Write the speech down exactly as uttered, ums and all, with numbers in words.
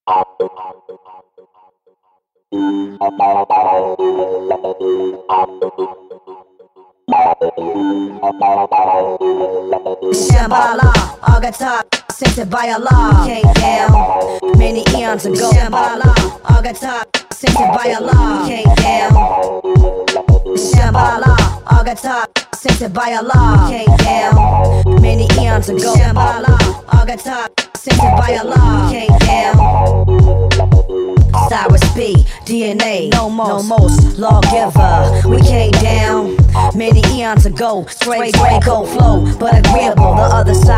Shambhala, Agatha, sent by Allah, came down many eons ago. Shambhala, Agatha, sent by Allah, came down. Shambhala, Agatha, sent by Allah, came down many eons ago. Shambhala, Agatha, sent by Allah, came down. Cyrus B, D N A, no most, no most lawgiver. We came down many eons ago. Straight Draco flow, but agreeable. The other side.